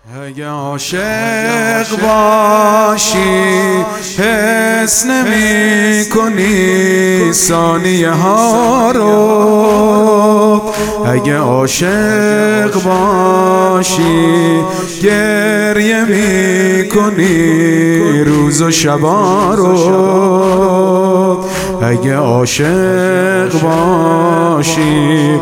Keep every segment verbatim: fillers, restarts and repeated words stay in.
اگه عاشق باشی حس نمی کنی ثانیه ها رو، اگه عاشق باشی گریه می کنی روز و شبا رو، اگه عاشق باشی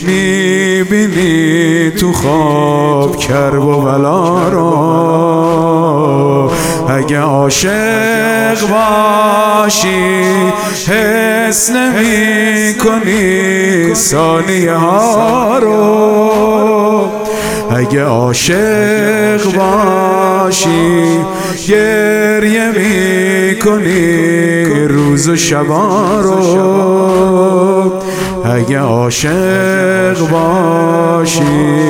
میبینی تو خواب کرب و بلا رو، اگه عاشق باشی حس نمی کنی ثانیه ها رو، اگه عاشق باشی گریه می کنی روز و شبا رو، اگه عاشق باشی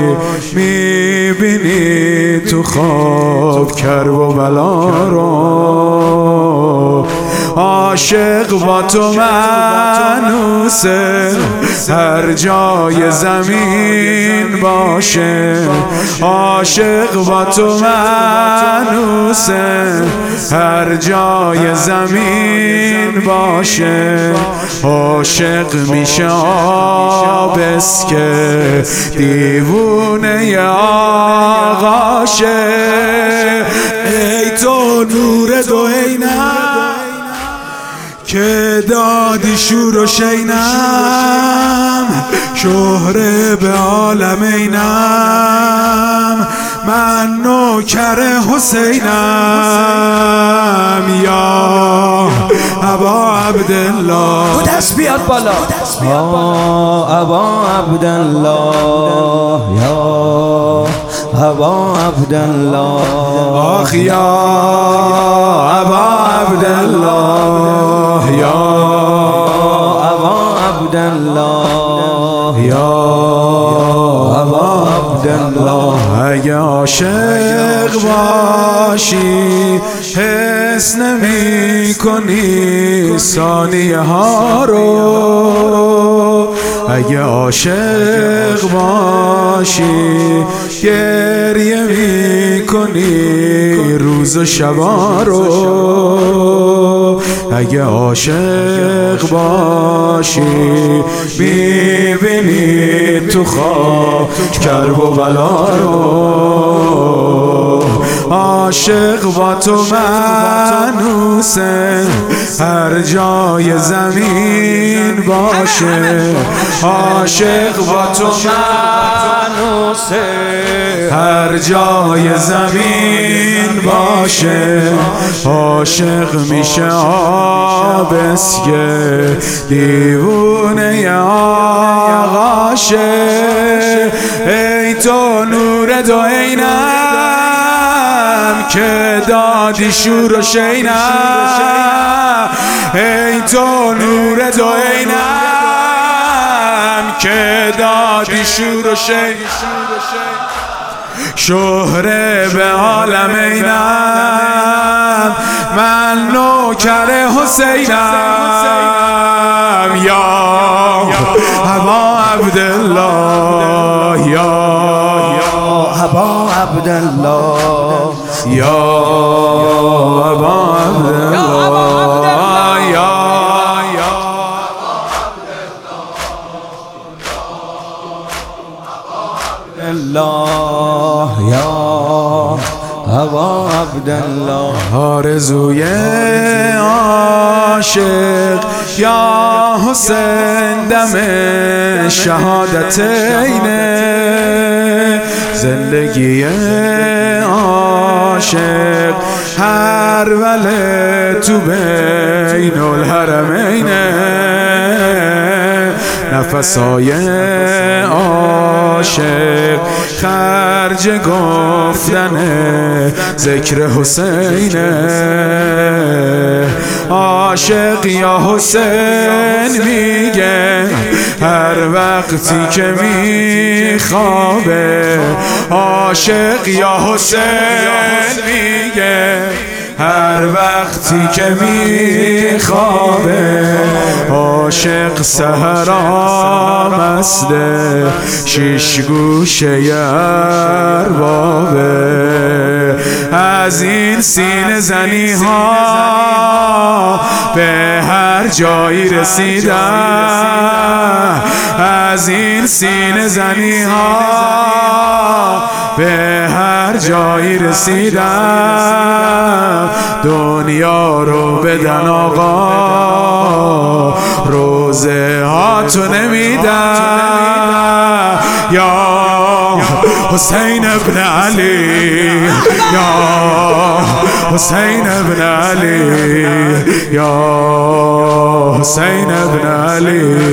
میبینی تو خواب کرب و بلا رو. عاشق با تو مانوسه هر جای زمین باشه، عاشق با تو مانوسه هر جای زمین باشه، عاشق میشه آبس که دیوونه آغاشه. ای تو نور دو عینم که دادی شور و شینم، شهره به عالم اینم، من نوکر حسینم یا ابا عبدالله. دست بیاد بالا ابا عبدالله یا ابا عبدالله. آخ یا ابا عبدالله یا ابا عبدالله یا ابا عبدالله. اگه عاشق باشی حس نمی کنی ثانیه ها رو، اگه عاشق باشی گریه می کنی روز و شبا رو، اگه عاشق باشی میبینی تو خواب کرب و بلا رو. عاشق با تو مانوسه هر جای زمین باشه، عاشق با تو مانوسه هر جای زمین باشه، عاشق میشه آبس که دیوونه آغاشه. ای تو نور دو عینم که دادی شور و شینم، ای تو نور دو عینم که دادی شور و شینم، شهره به عالم اینم، من نوکر حسینم یا ابا عبدالله یا ابا عبدالله یا ابا عبدالله یا الله یا ابا عبدالله. آرزوی عاشق یا حسین دم شهادتینه، زندگی عاشق هر وله تو بین الحرمینه، نفسای عاشق خرج گفتن ذکر حسینه، عاشق یا حسین میگه هر وقتی که میخوابه، عاشق یا حسین میگه هر وقتی که میخوابه، عاشق سحرا مسته شیش گوشه اربابه. از این سینه زنی ها به هر جایی رسیدم، از این سینه زنی ها به هر جایی رسیدم. دنیا رو بدن آقا، روزه ها تو نمیدم. یا حسین ابن علی، یا حسین ابن علی، یا حسین ابن علی.